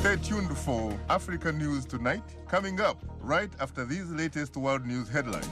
Stay tuned for Africa News Tonight, coming up right after these latest world news headlines.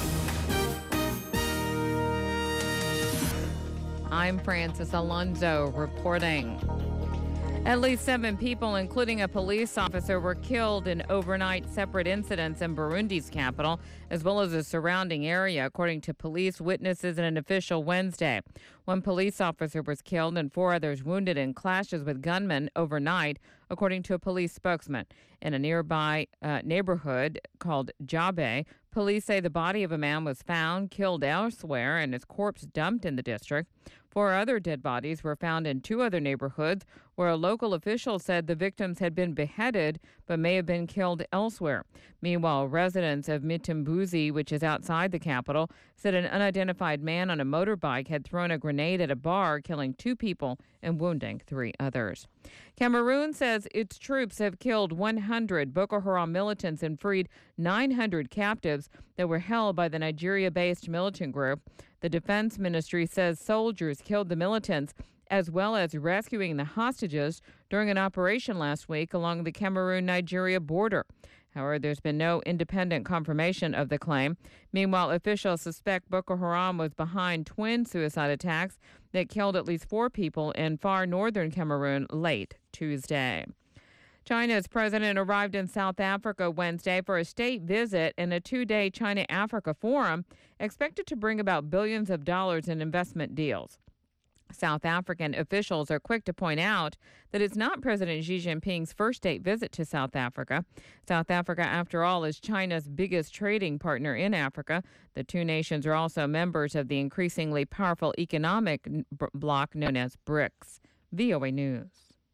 I'm Francis Alonso reporting. At least 7 people, including a police officer, were killed in overnight separate incidents in Burundi's capital, as well as the surrounding area, according to police, witnesses, and an official Wednesday. 1 police officer was killed and 4 others wounded in clashes with gunmen overnight, according to a police spokesman. In a nearby neighborhood called Jabe, police say the body of a man was found killed elsewhere and his corpse dumped in the district. 4 other dead bodies were found in 2 other neighborhoods where a local official said the victims had been beheaded but may have been killed elsewhere. Meanwhile, residents of Mitimbuzi, which is outside the capital, said an unidentified man on a motorbike had thrown a grenade at a bar, killing 2 people and wounding 3 others. Cameroon says its troops have killed 100 Boko Haram militants and freed 900 captives that were held by the Nigeria-based militant group. The defense ministry says soldiers killed the militants as well as rescuing the hostages during an operation last week along the Cameroon-Nigeria border. However, there's been no independent confirmation of the claim. Meanwhile, officials suspect Boko Haram was behind twin suicide attacks that killed at least 4 people in far northern Cameroon late Tuesday. China's president arrived in South Africa Wednesday for a state visit and a 2-day China-Africa forum expected to bring about billions of dollars in investment deals. South African officials are quick to point out that it's not President Xi Jinping's first state visit to South Africa. South Africa, after all, is China's biggest trading partner in Africa. The 2 nations are also members of the increasingly powerful economic bloc known as BRICS. VOA News.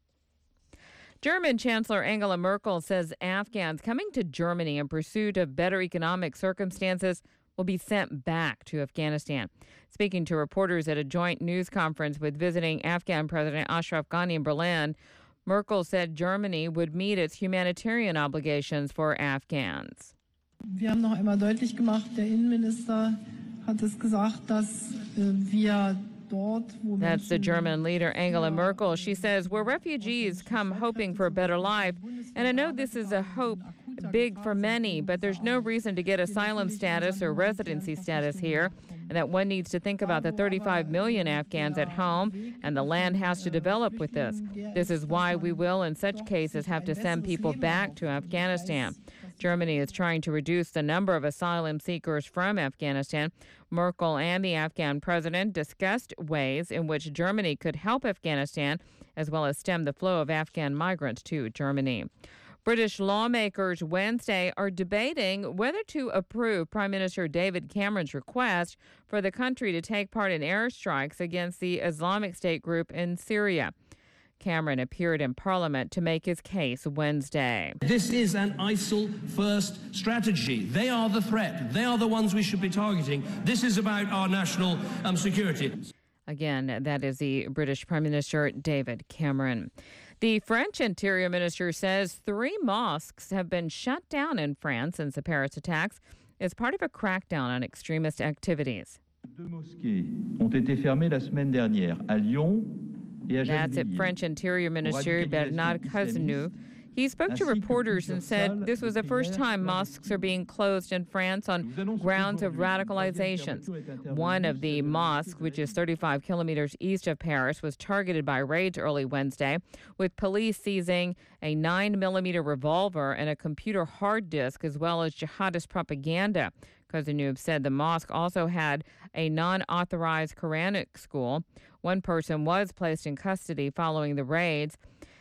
German Chancellor Angela Merkel says Afghans coming to Germany in pursuit of better economic circumstances will be sent back to Afghanistan. Speaking to reporters at a joint news conference with visiting Afghan President Ashraf Ghani in Berlin, Merkel said Germany would meet its humanitarian obligations for Afghans. Wir haben noch einmal deutlich gemacht, der Innenminister hat es gesagt, dass wir That's the German leader, Angela Merkel. She says, where refugees come hoping for a better life, and I know this is a hope big for many, but there's no reason to get asylum status or residency status here, and that one needs to think about the 35 million Afghans at home, and the land has to develop with this. This is why we will, in such cases, have to send people back to Afghanistan. Germany is trying to reduce the number of asylum seekers from Afghanistan. Merkel and the Afghan president discussed ways in which Germany could help Afghanistan, as well as stem the flow of Afghan migrants to Germany. British lawmakers Wednesday are debating whether to approve Prime Minister David Cameron's request for the country to take part in airstrikes against the Islamic State group in Syria. Cameron appeared in Parliament to make his case Wednesday. This is an ISIL-first strategy. They are the threat. They are the ones we should be targeting. This is about our national security. Again, that is the British Prime Minister David Cameron. The French Interior Minister says 3 mosques have been shut down in France since the Paris attacks as part of a crackdown on extremist activities. 2 mosquées ont été fermées la semaine dernière à Lyon. That's it, French Interior Minister Bernard Cazeneuve. He spoke to reporters and said this was the first time mosques are being closed in France on grounds of radicalizations. One of the mosques, which is 35 kilometers east of Paris, was targeted by raids early Wednesday, with police seizing a 9mm revolver and a computer hard disk, as well as jihadist propaganda. Cazeneuve said the mosque also had a non-authorized Quranic school. 1 person was placed in custody following the raids.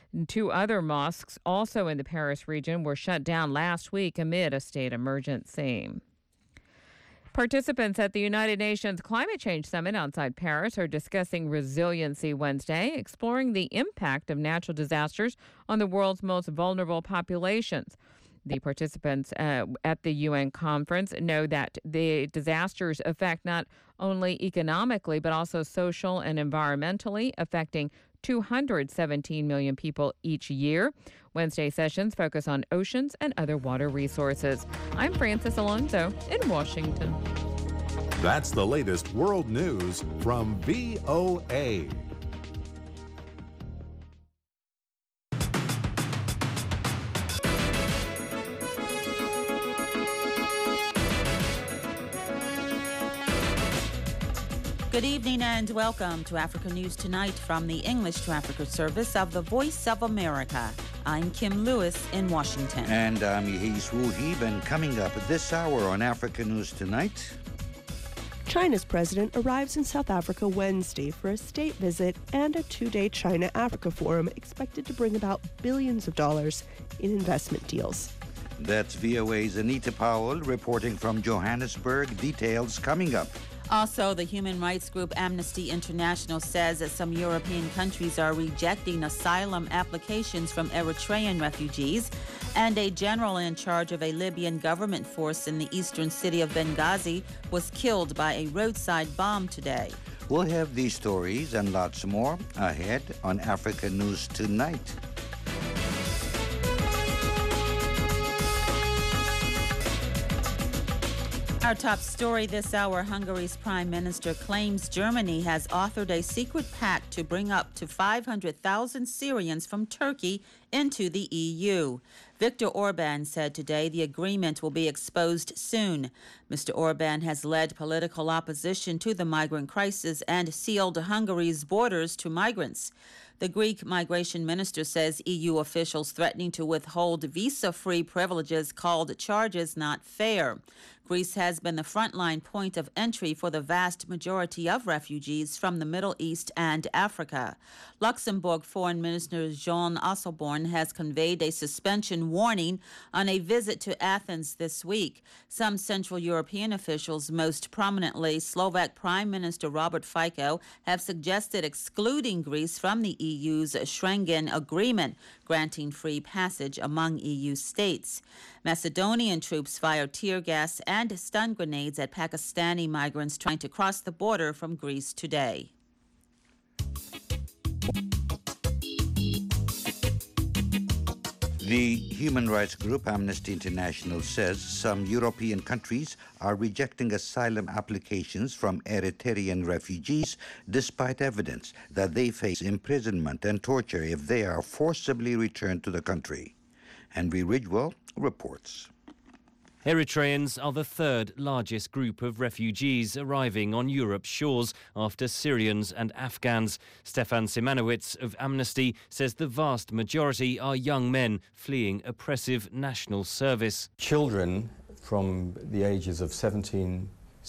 2 other mosques, also in the Paris region, were shut down last week amid a state emergency. Participants at the United Nations Climate Change Summit outside Paris are discussing resiliency Wednesday, exploring the impact of natural disasters on the world's most vulnerable populations. The participants at the UN conference know that the disasters affect not only economically, but also social and environmentally, affecting 217 million people each year. Wednesday sessions focus on oceans and other water resources. I'm Francis Alonso in Washington. That's the latest world news from VOA. Good evening and welcome to Africa News Tonight from the English to Africa service of the Voice of America. I'm Kim Lewis in Washington. And I'm Yehis Wuhib, and coming up at this hour on Africa News Tonight. China's president arrives in South Africa Wednesday for a state visit and a two-day China-Africa forum expected to bring about billions of dollars in investment deals. That's VOA's Anita Powell reporting from Johannesburg. Details coming up. Also, the human rights group Amnesty International says that some European countries are rejecting asylum applications from Eritrean refugees, and a general in charge of a Libyan government force in the eastern city of Benghazi was killed by a roadside bomb today. We'll have these stories and lots more ahead on Africa News Tonight. Our top story this hour, Hungary's prime minister claims Germany has authored a secret pact to bring up to 500,000 Syrians from Turkey into the EU. Viktor Orban said today the agreement will be exposed soon. Mr. Orban has led political opposition to the migrant crisis and sealed Hungary's borders to migrants. The Greek migration minister says EU officials threatening to withhold visa-free privileges called charges not fair. Greece has been the frontline point of entry for the vast majority of refugees from the Middle East and Africa. Luxembourg Foreign Minister Jean Asselborn has conveyed a suspension warning on a visit to Athens this week. Some Central European officials, most prominently Slovak Prime Minister Robert Fico, have suggested excluding Greece from the EU's Schengen Agreement, granting free passage among EU states. Macedonian troops fired tear gas and stun grenades at Pakistani migrants trying to cross the border from Greece today. The human rights group Amnesty International says some European countries are rejecting asylum applications from Eritrean refugees despite evidence that they face imprisonment and torture if they are forcibly returned to the country. Henry Ridgewell reports. Eritreans are the third largest group of refugees arriving on Europe's shores after Syrians and Afghans. Stefan Simanowicz of Amnesty says the vast majority are young men fleeing oppressive national service. Children from the ages of 17,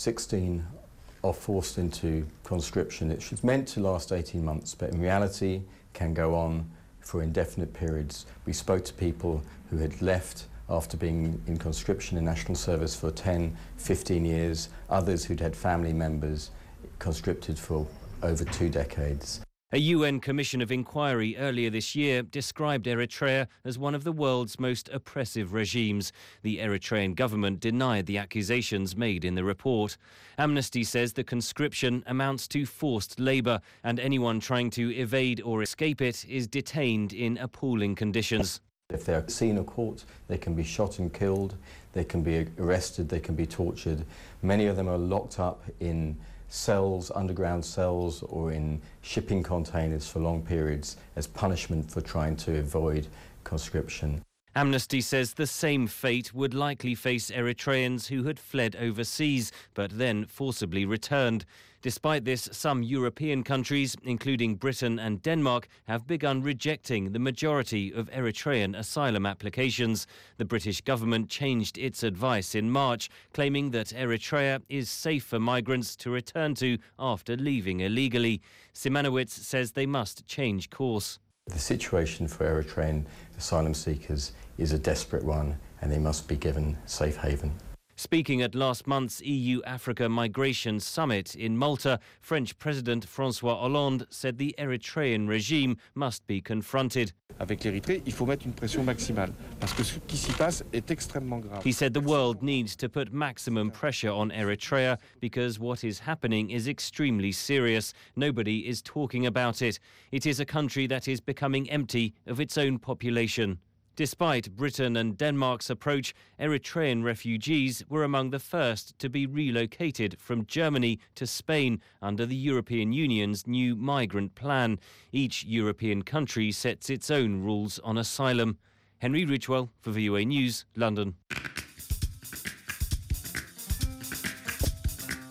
16 are forced into conscription. It's meant to last 18 months, but in reality can go on for indefinite periods. We spoke to people who had left after being in conscription and national service for 10, 15 years, others who'd had family members conscripted for over 2 decades. A UN Commission of Inquiry earlier this year described Eritrea as one of the world's most oppressive regimes. The Eritrean government denied the accusations made in the report. Amnesty says the conscription amounts to forced labour, and anyone trying to evade or escape it is detained in appalling conditions. If they're seen in court, they can be shot and killed, they can be arrested, they can be tortured. Many of them are locked up in cells, underground cells, or in shipping containers for long periods as punishment for trying to avoid conscription. Amnesty says the same fate would likely face Eritreans who had fled overseas but then forcibly returned. Despite this, some European countries, including Britain and Denmark, have begun rejecting the majority of Eritrean asylum applications. The British government changed its advice in March, claiming that Eritrea is safe for migrants to return to after leaving illegally. Simanowicz says they must change course. The situation for Eritrean asylum seekers is a desperate one, and they must be given safe haven. Speaking at last month's EU-Africa Migration Summit in Malta, French President François Hollande said the Eritrean regime must be confronted. Avec l'Érythrée, il faut mettre une pression maximale parce que ce qui s'y passe est extrêmement grave. He said the world needs to put maximum pressure on Eritrea because what is happening is extremely serious. Nobody is talking about it. It is a country that is becoming empty of its own population. Despite Britain and Denmark's approach, Eritrean refugees were among the first to be relocated from Germany to Spain under the European Union's new migrant plan. Each European country sets its own rules on asylum. Henry Ridgewell for VOA News, London.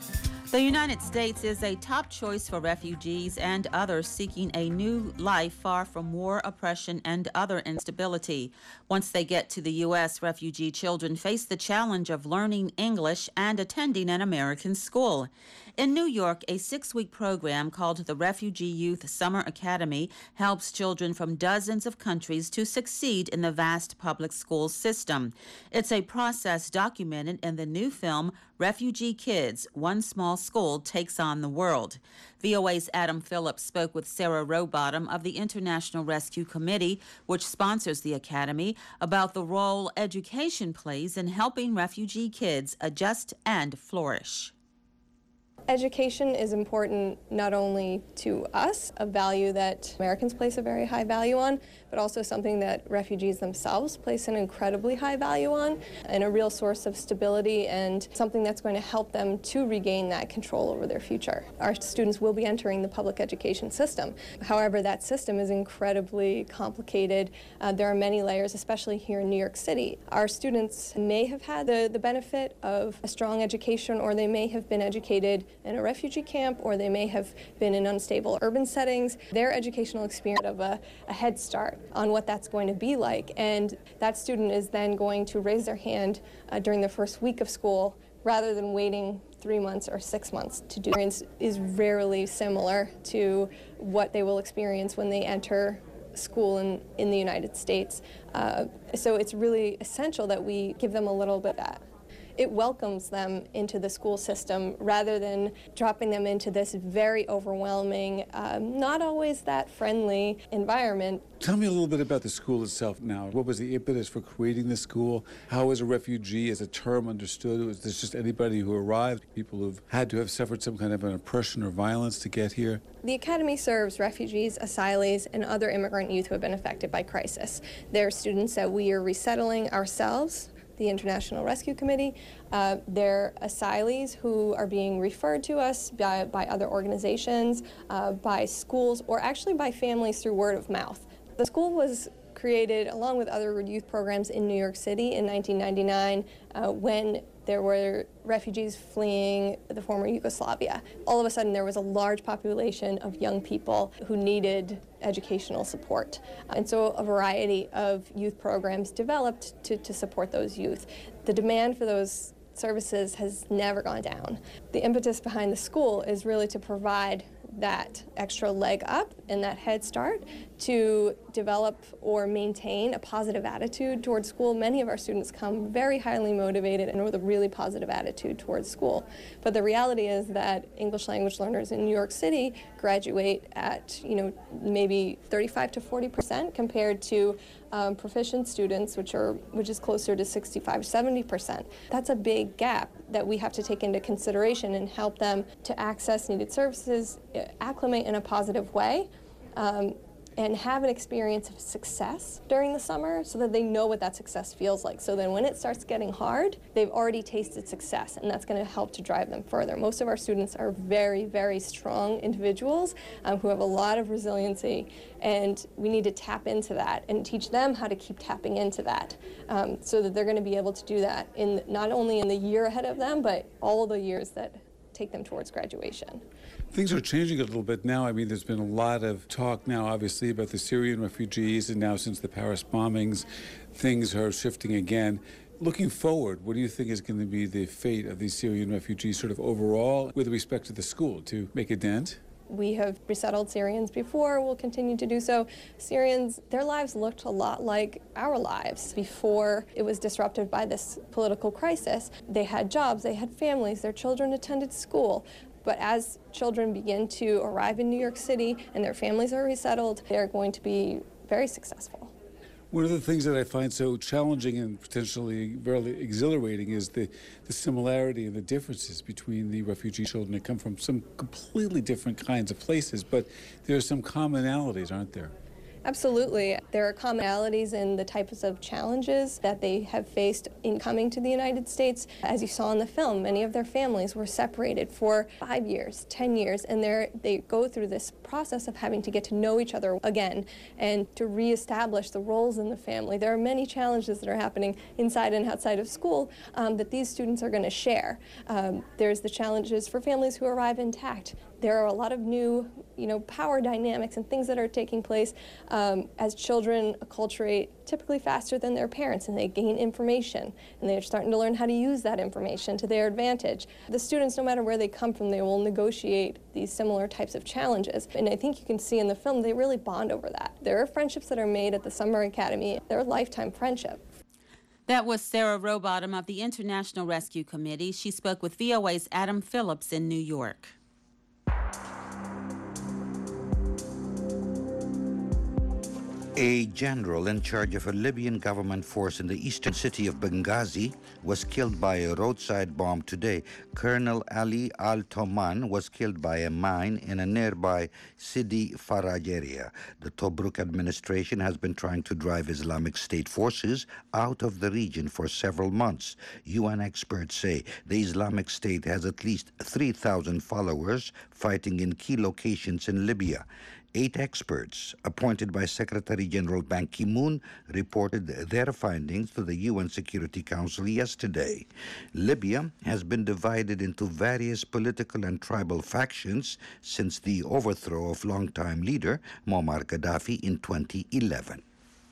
The United States is a top choice for refugees and others seeking a new life far from war, oppression, and other instability. Once they get to the U.S., refugee children face the challenge of learning English and attending an American school. In New York, a 6-week program called the Refugee Youth Summer Academy helps children from dozens of countries to succeed in the vast public school system. It's a process documented in the new film, Refugee Kids, One Small School Takes on the World. VOA's Adam Phillips spoke with Sarah Rowbottom of the International Rescue Committee, which sponsors the academy, about the role education plays in helping refugee kids adjust and flourish. Education is important not only to us, a value that Americans place a very high value on, but also something that refugees themselves place an incredibly high value on, and a real source of stability and something that's going to help them to regain that control over their future. Our students will be entering the public education system. However, that system is incredibly complicated. There are many layers, especially here in New York City. Our students may have had the benefit of a strong education, or they may have been educated in a refugee camp, or they may have been in unstable urban settings. Their educational experience of a head start on what that's going to be like, and that student is then going to raise their hand during the first week of school rather than waiting 3 months or 6 months to do. It is rarely similar to what they will experience when they enter school in the United States. So it's really essential that we give them a little bit of that. It welcomes them into the school system rather than dropping them into this very overwhelming, not always that friendly environment. Tell me a little bit about the school itself now. What was the impetus for creating the school? How is a refugee as a term understood? Was this just anybody who arrived, people who've had to have suffered some kind of an oppression or violence to get here? The Academy serves refugees, asylees, and other immigrant youth who have been affected by crisis. They're students that we are resettling ourselves, the International Rescue Committee. They're asylees who are being referred to us by other organizations, by schools, or actually by families through word of mouth. The school was created along with other youth programs in New York City in 1999 when there were refugees fleeing the former Yugoslavia. All of a sudden there was a large population of young people who needed educational support. And so a variety of youth programs developed to support those youth. The demand for those services has never gone down. The impetus behind the school is really to provide that extra leg up and that head start to develop or maintain a positive attitude towards school. Many of our students come very highly motivated and with a really positive attitude towards school. But the reality is that English language learners in New York City graduate at, maybe 35 to 40% compared to proficient students, which is closer to 65, 70%. That's a big gap that we have to take into consideration and help them to access needed services, acclimate in a positive way, and have an experience of success during the summer so that they know what that success feels like. So then when it starts getting hard, they've already tasted success, and that's going to help to drive them further. Most of our students are very, very strong individuals who have a lot of resiliency, and we need to tap into that and teach them how to keep tapping into that so that they're going to be able to do that in not only in the year ahead of them, but all the years that take them towards graduation. Things are changing a little bit now. I mean, there's been a lot of talk now, obviously, about the Syrian refugees, and now since the Paris bombings, things are shifting again. Looking forward, what do you think is going to be the fate of these Syrian refugees sort of overall with respect to the school, to make a dent? We have resettled Syrians before, we'll continue to do so. Syrians, their lives looked a lot like our lives before it was disrupted by this political crisis. They had jobs, they had families, their children attended school. But as children begin to arrive in New York City and their families are resettled, they're going to be very successful. One of the things that I find so challenging and potentially very exhilarating is the similarity and the differences between the refugee children that come from some completely different kinds of places, but there are some commonalities, aren't there? Absolutely. There are commonalities in the types of challenges that they have faced in coming to the United States. As you saw in the film, many of their families were separated for 5 years, 10 years, and they go through this process of having to get to know each other again and to reestablish the roles in the family. There are many challenges that are happening inside and outside of school that these students are going to share. There's the challenges for families who arrive intact. There are a lot of new, power dynamics and things that are taking place as children acculturate typically faster than their parents, and they gain information, and they're starting to learn how to use that information to their advantage. The students, no matter where they come from, they will negotiate these similar types of challenges, and I think you can see in the film they really bond over that. There are friendships that are made at the Summer Academy. They're lifetime friendships. That was Sarah Rowbottom of the International Rescue Committee. She spoke with VOA's Adam Phillips in New York. A general in charge of a Libyan government force in the eastern city of Benghazi was killed by a roadside bomb today. Colonel Ali Al-Toman was killed by a mine in a nearby Sidi Faraj area. The Tobruk administration has been trying to drive Islamic State forces out of the region for several months. UN experts say the Islamic State has at least 3,000 followers fighting in key locations in Libya. 8 experts appointed by Secretary General Ban Ki-moon reported their findings to the UN Security Council yesterday. Libya has been divided into various political and tribal factions since the overthrow of longtime leader Muammar Gaddafi in 2011.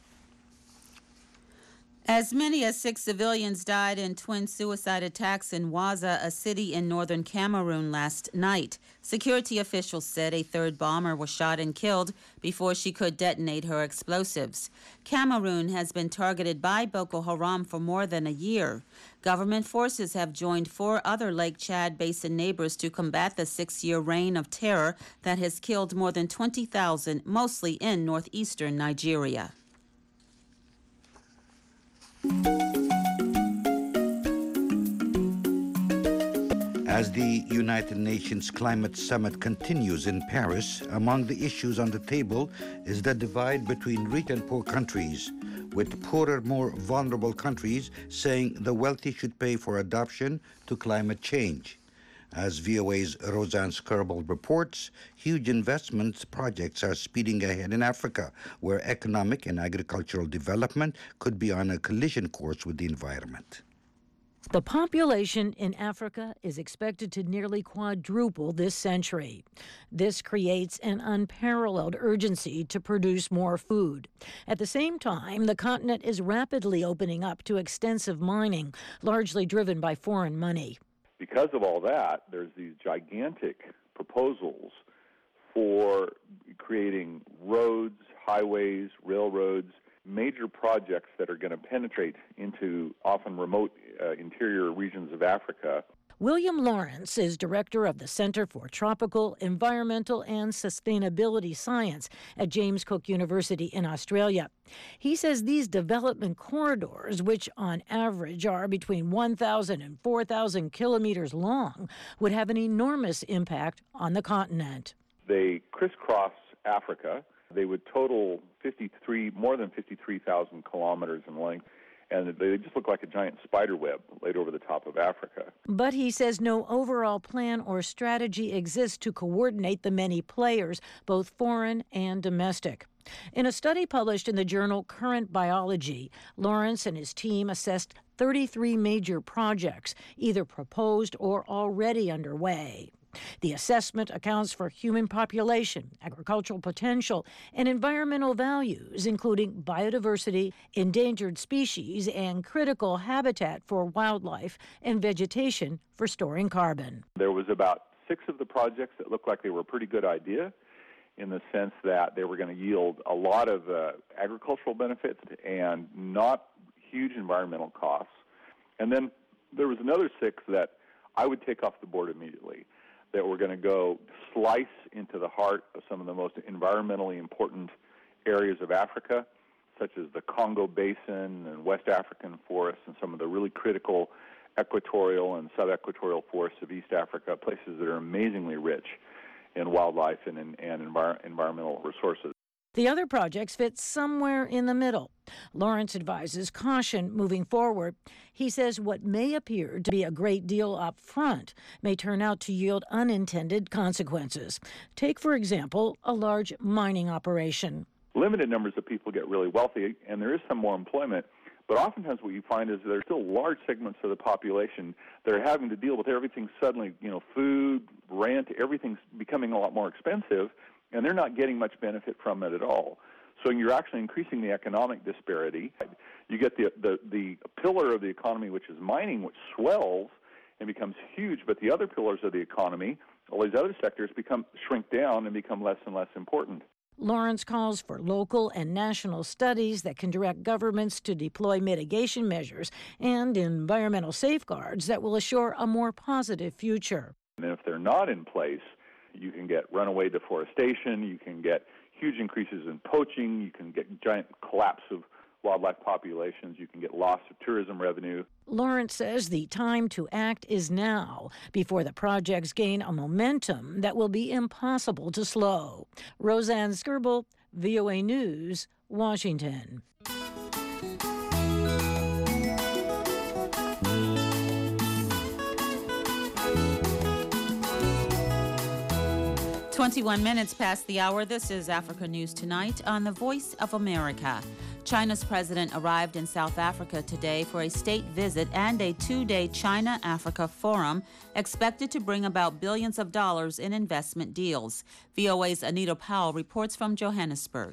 As many as 6 civilians died in twin suicide attacks in Waza, a city in northern Cameroon, last night. Security officials said a third bomber was shot and killed before she could detonate her explosives. Cameroon has been targeted by Boko Haram for more than a year. Government forces have joined 4 other Lake Chad Basin neighbors to combat the 6-year reign of terror that has killed more than 20,000, mostly in northeastern Nigeria. As the United Nations Climate Summit continues in Paris, among the issues on the table is the divide between rich and poor countries, with poorer, more vulnerable countries saying the wealthy should pay for adaptation to climate change. As VOA's Roseanne Skirble reports, huge investment projects are speeding ahead in Africa, where economic and agricultural development could be on a collision course with the environment. The population in Africa is expected to nearly quadruple this century. This creates an unparalleled urgency to produce more food. At the same time, the continent is rapidly opening up to extensive mining, largely driven by foreign money. Because of all that, there's these gigantic proposals for creating roads, highways, railroads, major projects that are going to penetrate into often remote interior regions of Africa. William Lawrence is director of the Center for Tropical, Environmental, and Sustainability Science at James Cook University in Australia. He says these development corridors, which on average are between 1,000 and 4,000 kilometers long, would have an enormous impact on the continent. They crisscross Africa. They would total more than 53,000 kilometers in length. And they just look like a giant spider web laid over the top of Africa. But he says no overall plan or strategy exists to coordinate the many players, both foreign and domestic. In a study published in the journal Current Biology, Lawrence and his team assessed 33 major projects, either proposed or already underway. The assessment accounts for human population, agricultural potential, and environmental values, including biodiversity, endangered species, and critical habitat for wildlife and vegetation for storing carbon. There was about 6 of the projects that looked like they were a pretty good idea in the sense that they were going to yield a lot of agricultural benefits and not huge environmental costs. And then there was another 6 that I would take off the board immediately, that we're going to go slice into the heart of some of the most environmentally important areas of Africa, such as the Congo Basin and West African forests and some of the really critical equatorial and subequatorial forests of East Africa, places that are amazingly rich in wildlife and environmental resources. The other projects fit somewhere in the middle. Lawrence advises caution moving forward. He says what may appear to be a great deal up front may turn out to yield unintended consequences. Take, for example, a large mining operation. Limited numbers of people get really wealthy, and there is some more employment. But oftentimes what you find is there's still large segments of the population that are having to deal with everything suddenly, food, rent, everything's becoming a lot more expensive, and they're not getting much benefit from it at all. So you're actually increasing the economic disparity. You get the pillar of the economy, which is mining, which swells and becomes huge, but the other pillars of the economy, all these other sectors, shrink down and become less and less important. Lawrence calls for local and national studies that can direct governments to deploy mitigation measures and environmental safeguards that will assure a more positive future. And if they're not in place, you can get runaway deforestation, you can get huge increases in poaching, you can get giant collapse of wildlife populations, you can get loss of tourism revenue. Lawrence says the time to act is now, before the projects gain a momentum that will be impossible to slow. Roseanne Skirbel, VOA News, Washington. "21 past the hour. This is Africa News Tonight on the Voice of America. China's president arrived in South Africa today for a state visit and a 2-day China-Africa forum expected to bring about billions of dollars in investment deals. VOA's Anita Powell reports from Johannesburg.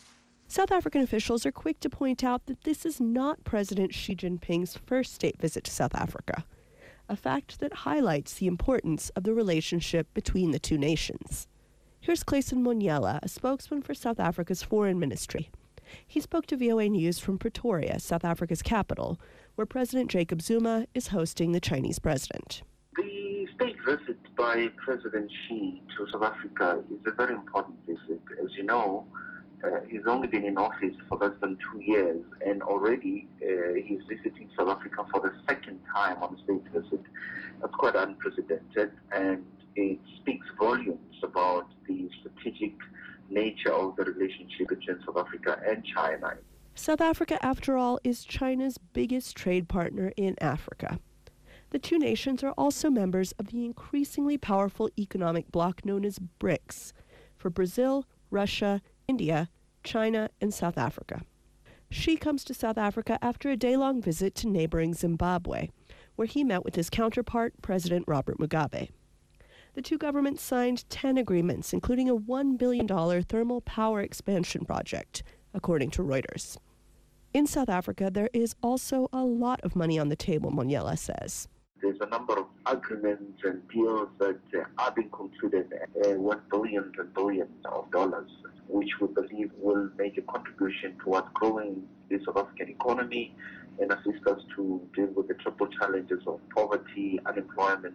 South African officials are quick to point out that this is not President Xi Jinping's first state visit to South Africa, a fact that highlights the importance of the relationship between the two nations. Here's Clayson Monyela, a spokesman for South Africa's foreign ministry. He spoke to VOA News from Pretoria, South Africa's capital, where President Jacob Zuma is hosting the Chinese president. The state visit by President Xi to South Africa is a very important visit. As you know, he's only been in office for less than 2 years, and already he's visiting South Africa for the second time on a state visit. That's quite unprecedented, and it speaks volumes about the strategic nature of the relationship between South Africa and China. South Africa, after all, is China's biggest trade partner in Africa. The two nations are also members of the increasingly powerful economic bloc known as BRICS for Brazil, Russia, India, China, and South Africa. Xi comes to South Africa after a day-long visit to neighboring Zimbabwe, where he met with his counterpart, President Robert Mugabe. The two governments signed 10 agreements, including a $1 billion thermal power expansion project, according to Reuters. In South Africa, there is also a lot of money on the table, Monyela says. There's a number of agreements and deals that are being concluded, worth billions and billions of dollars, which we believe will make a contribution towards growing the South African economy and assist us to deal with the triple challenges of poverty, unemployment,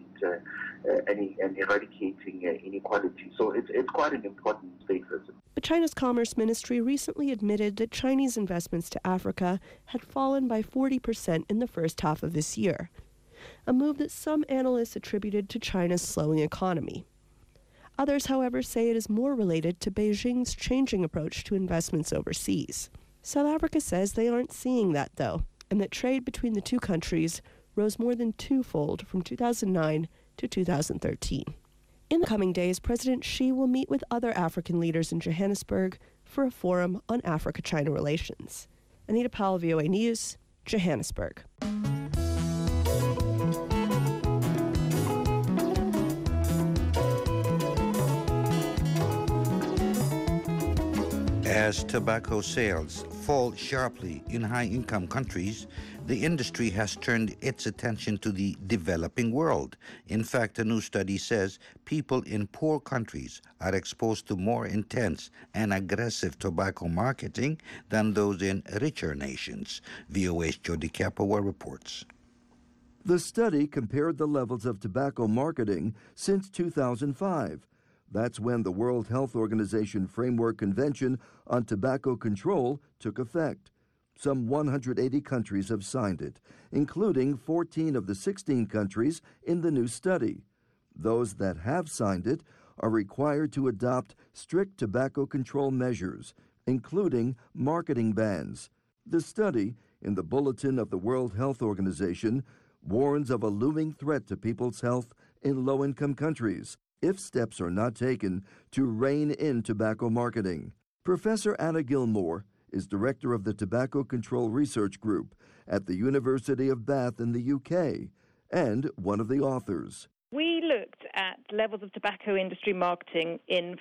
and eradicating inequality. So it's quite an important state visit. But China's Commerce Ministry recently admitted that Chinese investments to Africa had fallen by 40% in the first half of this year, a move that some analysts attributed to China's slowing economy. Others, however, say it is more related to Beijing's changing approach to investments overseas. South Africa says they aren't seeing that, though, and that trade between the two countries rose more than twofold from 2009 to 2013. In the coming days, President Xi will meet with other African leaders in Johannesburg for a forum on Africa-China relations. Anita Powell, VOA News, Johannesburg. As tobacco sales fall sharply in high-income countries, the industry has turned its attention to the developing world. In fact, a new study says people in poor countries are exposed to more intense and aggressive tobacco marketing than those in richer nations. VOA's Jody Kapoor reports. The study compared the levels of tobacco marketing since 2005. That's when the World Health Organization Framework Convention on Tobacco Control took effect. Some 180 countries have signed it, including 14 of the 16 countries in the new study. Those that have signed it are required to adopt strict tobacco control measures, including marketing bans. The study, in the Bulletin of the World Health Organization, warns of a looming threat to people's health in low-income countries if steps are not taken to rein in tobacco marketing. Professor Anna Gilmore is director of the Tobacco Control Research Group at the University of Bath in the UK and one of the authors. We looked at levels of tobacco industry marketing in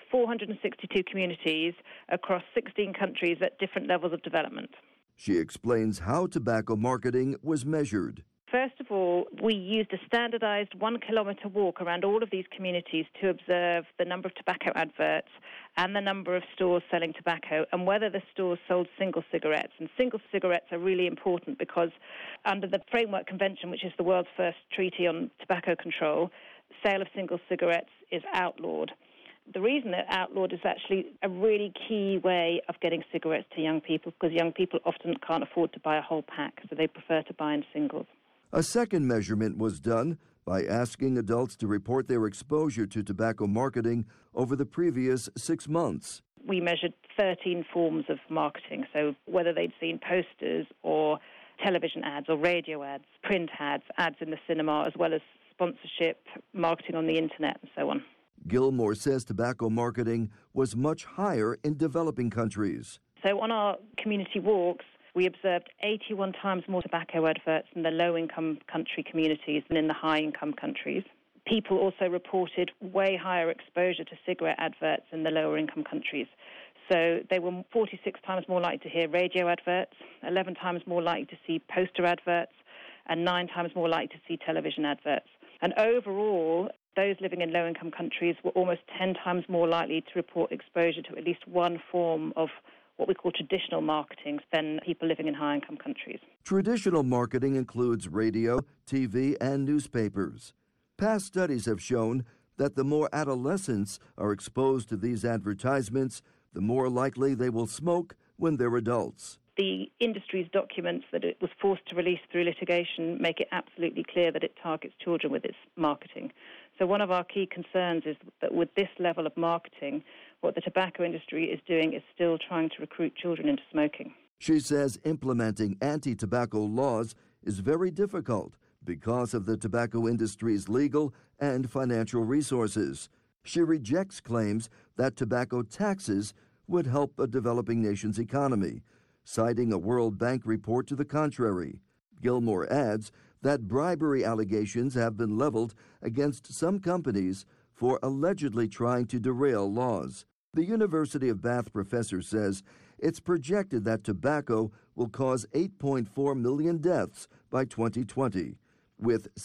462 communities across 16 countries at different levels of development. She explains how tobacco marketing was measured. First of all, we used a standardized 1 kilometer walk around all of these communities to observe the number of tobacco adverts and the number of stores selling tobacco and whether the stores sold single cigarettes. And single cigarettes are really important because under the Framework Convention, which is the world's first treaty on tobacco control, sale of single cigarettes is outlawed. The reason they're outlawed is actually a really key way of getting cigarettes to young people because young people often can't afford to buy a whole pack, so they prefer to buy in singles. A second measurement was done by asking adults to report their exposure to tobacco marketing over the previous 6 months. We measured 13 forms of marketing, so whether they'd seen posters or television ads or radio ads, print ads, ads in the cinema, as well as sponsorship, marketing on the internet, and so on. Gilmore says tobacco marketing was much higher in developing countries. So on our community walks, we observed 81 times more tobacco adverts in the low-income country communities than in the high-income countries. People also reported way higher exposure to cigarette adverts in the lower-income countries. So they were 46 times more likely to hear radio adverts, 11 times more likely to see poster adverts, and 9 times more likely to see television adverts. And overall, those living in low-income countries were almost 10 times more likely to report exposure to at least one form of what we call traditional marketing than people living in high-income countries. Traditional marketing includes radio, TV, and newspapers. Past studies have shown that the more adolescents are exposed to these advertisements, the more likely they will smoke when they're adults. The industry's documents that it was forced to release through litigation make it absolutely clear that it targets children with its marketing. So one of our key concerns is that with this level of marketing, what the tobacco industry is doing is still trying to recruit children into smoking. She says implementing anti-tobacco laws is very difficult because of the tobacco industry's legal and financial resources. She rejects claims that tobacco taxes would help a developing nation's economy, citing a World Bank report to the contrary. Gilmore adds that bribery allegations have been leveled against some companies for allegedly trying to derail laws. The University of Bath professor says it's projected that tobacco will cause 8.4 million deaths by 2020, with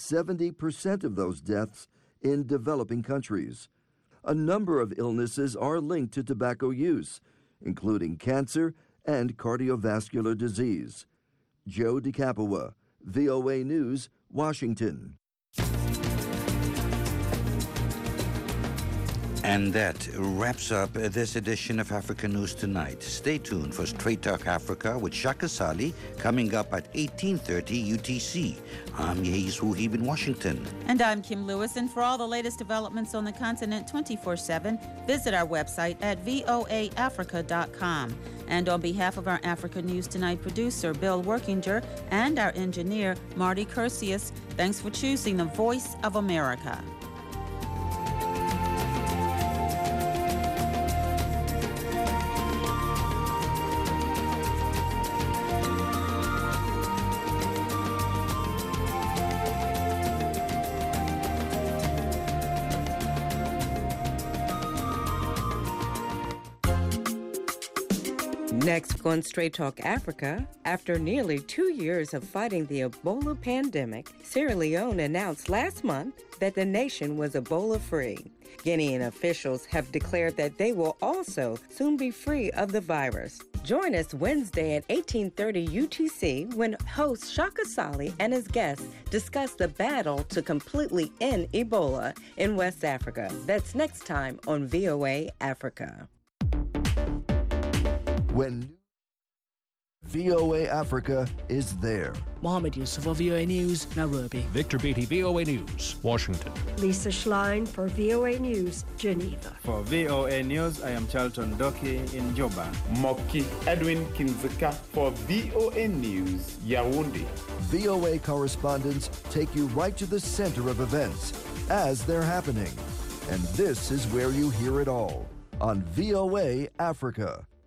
70% of those deaths in developing countries. A number of illnesses are linked to tobacco use, including cancer and cardiovascular disease. Joe DeCapua, VOA News, Washington. And that wraps up this edition of Africa News Tonight. Stay tuned for Straight Talk Africa with Shaka Sali coming up at 18:30 UTC. I'm Yehiz Wuhib in Washington. And I'm Kim Lewis. And for all the latest developments on the continent 24/7, visit our website at voaafrica.com. And on behalf of our Africa News Tonight producer, Bill Workinger, and our engineer, Marty Curcius, thanks for choosing the Voice of America. Next on Straight Talk Africa, after nearly 2 years of fighting the Ebola pandemic, Sierra Leone announced last month that the nation was Ebola-free. Guinean officials have declared that they will also soon be free of the virus. Join us Wednesday at 18:30 UTC when host Shaka Sali and his guests discuss the battle to completely end Ebola in West Africa. That's next time on VOA Africa. VOA Africa is there. Mohammed Yusuf for VOA News, Nairobi. Victor Beatty, VOA News, Washington. Lisa Schlein for VOA News, Geneva. For VOA News, I am Charlton Doki in Juba. Moki Edwin Kinzika for VOA News, Yaoundé. VOA correspondents take you right to the center of events as they're happening. And this is where you hear it all on VOA Africa.